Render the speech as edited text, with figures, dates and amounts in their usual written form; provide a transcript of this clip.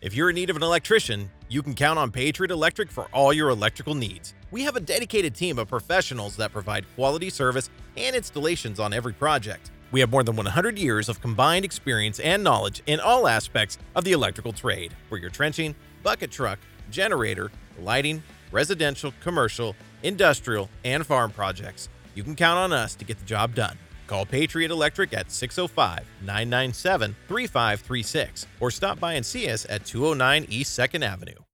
If you're in need of an electrician, you can count on Patriot Electric for all your electrical needs. We have a dedicated team of professionals that provide quality service and installations on every project. We have more than 100 years of combined experience and knowledge in all aspects of the electrical trade, for your trenching, bucket truck, generator, lighting, residential, commercial, industrial, and farm projects. You can count on us to get the job done. Call Patriot Electric at 605-997-3536 or stop by and see us at 209 East 2nd Avenue.